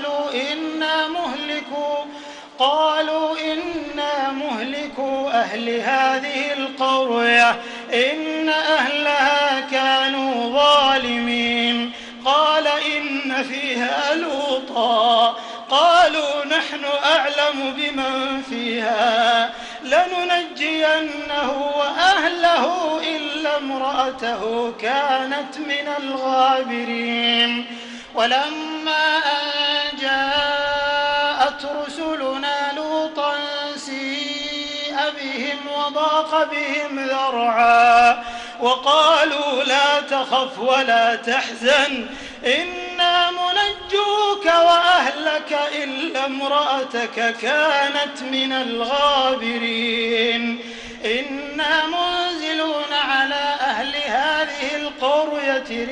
قالوا إنا مهلكو أهل هذه القرية إن أهلها كانوا ظالمين قال إن فيها لوطا قالوا نحن أعلم بمن فيها لننجينه وأهله إلا امرأته كانت من الغابرين ولما أن جاءت رسلنا لوطا سيء بهم وضاق بهم ذرعا وقالوا لا تخف ولا تحزن إنا منجوك وأهلك إلا امرأتك كانت من الغابرين إنا منزلون على أهل هذه القرية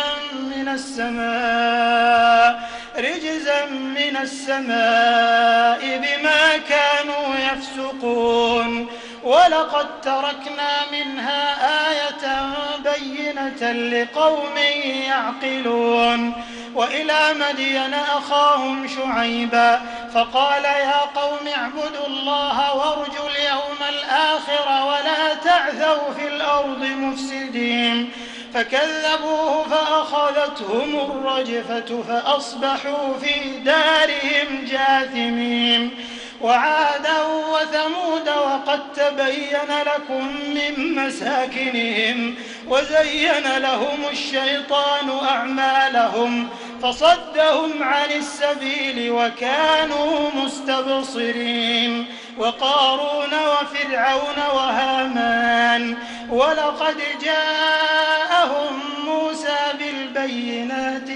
رجزا من السماء بما كانوا يفسقون ولقد تركنا منها آية بينة لقوم يعقلون وإلى مدين أخاهم شعيبا فقال يا قوم اعبدوا الله وارجوا اليوم الآخر ولا تعثوا في الأرض مفسدين فكذبوه فأخذتهم الرجفة فأصبحوا في دارهم جاثمين وعادا وثمود وقد تبين لكم من مساكنهم وزين لهم الشيطان أعمالهم فصدهم عن السبيل وكانوا مستبصرين وقارون وفرعون وهامان ولقد جاءهم موسى بالبينات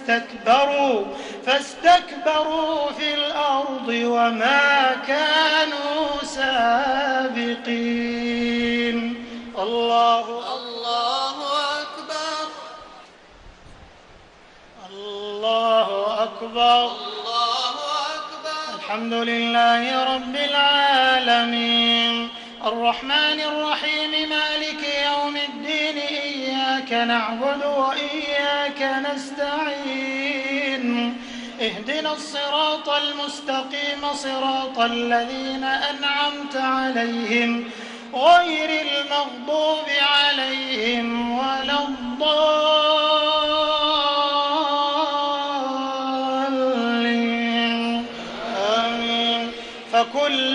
فاستكبروا في الأرض وما كانوا سابقين. الله أكبر. الله أكبر. الله أكبر. الحمد لله رب العالمين الرحمن الرحيم مالك يوم الدين إياك نعبد وإياك نستعين اهدنا الصراط المستقيم صراط الذين أنعمت عليهم غير المغضوب عليهم ولا الضالين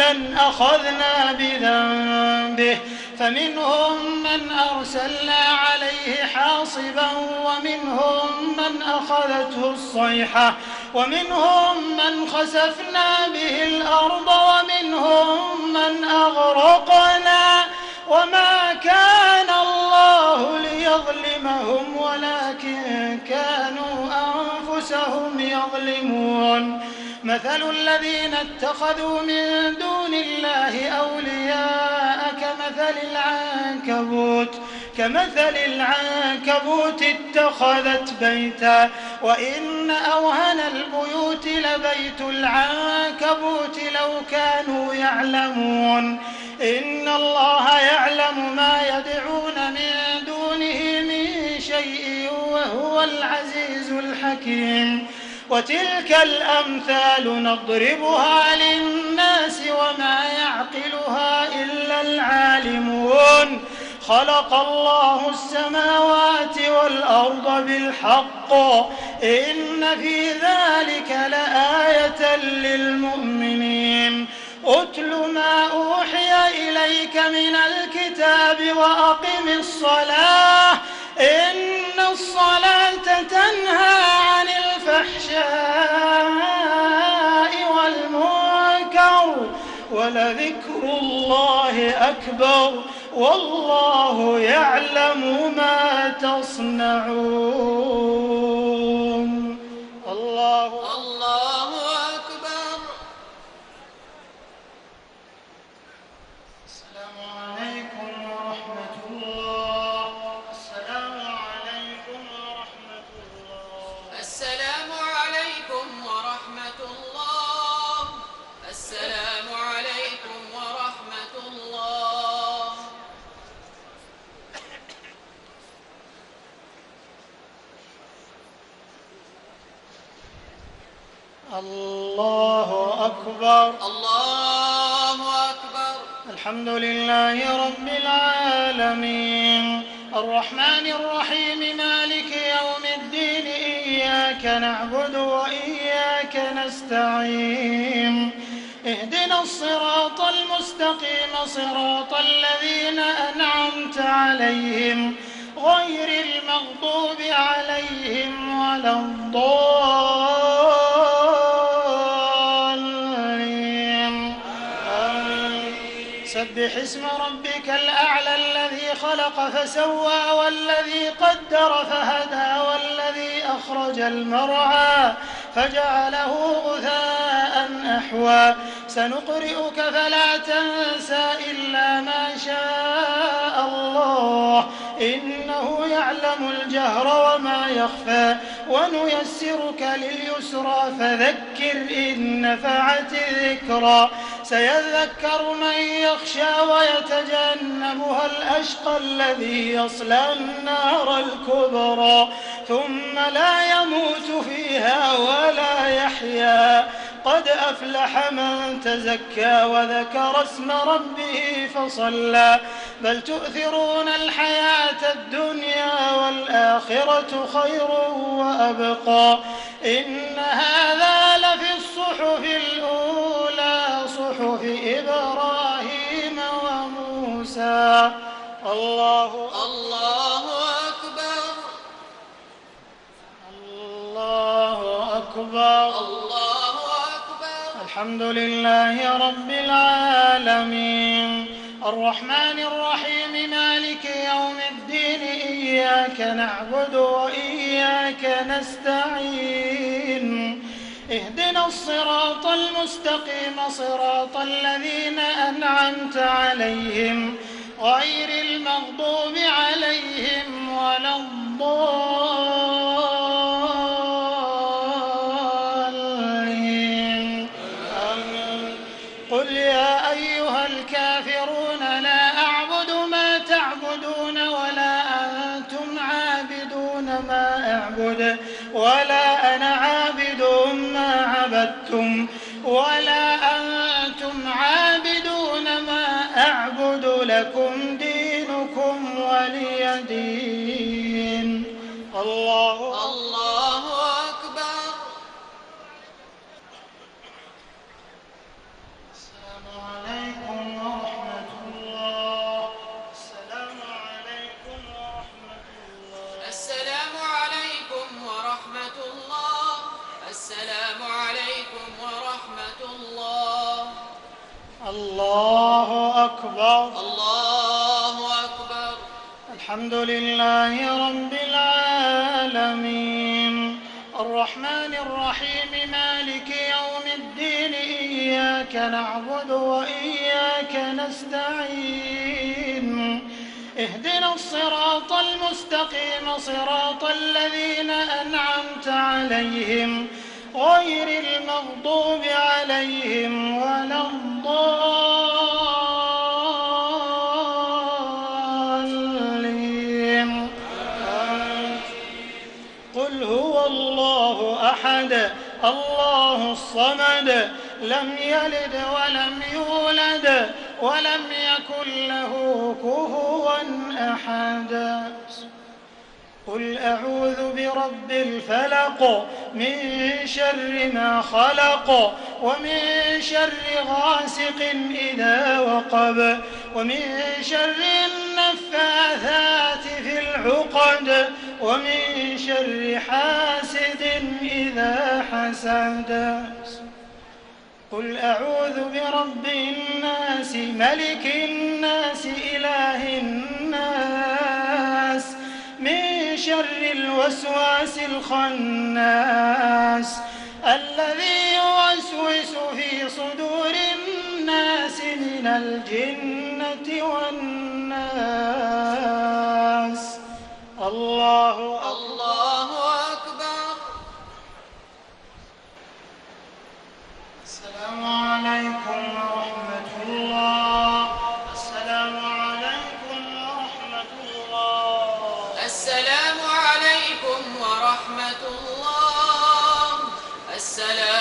كلا أخذنا بذنبه فمنهم من أرسلنا عليه حاصبا ومنهم من أخذته الصيحة ومنهم من خسفنا به الأرض ومنهم من أغرقنا وما كان الله ليظلمهم ولكن كانوا أنفسهم يظلمون مثل الذين اتخذوا من دون الله أولياء كمثل العنكبوت اتخذت بيتا وإن أوهن البيوت لبيت العنكبوت لو كانوا يعلمون إن الله يعلم ما يدعون من دونه من شيء وهو العزيز الحكيم وتلك الأمثال نضربها للناس وما يعقلها إلا العالمون خلق الله السماوات والأرض بالحق إن في ذلك لآية للمؤمنين أتل ما أوحي إليك من الكتاب وأقم الصلاة إن الصلاة تنهى عن الفحشاء والمنكر ولذكر الله أكبر والله يعلم ما تصنعون الله أكبر. السلام عليكم ورحمة الله. السلام عليكم ورحمة الله. السلام عليكم ورحمة الله. السلام عليكم ورحمة الله. الله أكبر. الله أكبر. الحمد لله رب العالمين الرحمن الرحيم مالك يوم الدين إياك نعبد وإياك نستعين اهدنا الصراط المستقيم صراط الذين أنعمت عليهم غير المغضوب عليهم ولا الضالين سبح اسم ربك الأعلى الذي خلق فسوى والذي قدر فهدى والذي أخرج المرعى فجعله غثاء أحوى سنقرئك فلا تنسى إلا ما شاء الله إنه يعلم الجهر وما يخفى ونيسرك لليسرى فذكر إن نفعت الذكرى سيذكر من يخشى ويتجنبها الأشقى الذي يصلى النار الكبرى ثم لا يموت فيها ولا يحيا قد أفلح من تزكى وذكر اسم ربه فصلى بل تؤثرون الحياة الدنيا والآخرة خير وأبقى إن هذا لفي الصحف الأولى صحف إبراهيم وموسى الله أكبر. الله أكبر. الله أكبر. الحمد لله رب العالمين الرحمن الرحيم مالك يوم الدين إياك نعبد وإياك نستعين اهدنا الصراط المستقيم صراط الذين أنعمت عليهم غير المغضوب عليهم ولا الضالين قل يا أيها الكافرون لا أعبد ما تعبدون ولا أنتم عابدون ما أعبد ولا أنا عابد ما عبدتم ولا أنتم عابدون ما أعبد لكم دينكم ولي دين الله أكبر. السلام الحمد لله رب العالمين الرحمن الرحيم مالك يوم الدين إياك نعبد وإياك نستعين اهدنا الصراط المستقيم صراط الذين أنعمت عليهم غير المغضوب عليهم ولا الضالين قل هو الله أحد الله الصمد لم يلد ولم يولد ولم يكن له كفوا أحد قل أعوذ برب الفلق من شر ما خلق ومن شر غاسق إذا وقب ومن شر النفاثات في العقد ومن شر حاسد إذا حسد قل أعوذ برب الناس ملك الناس إله الناس من شر الوسواس الخناس الذي يوسوس في صدور الناس من الجنة والناس الله أكبر. السلام عليكم ورحمة الله. السلام عليكم ورحمة الله. السلام عليكم ورحمة الله. السلام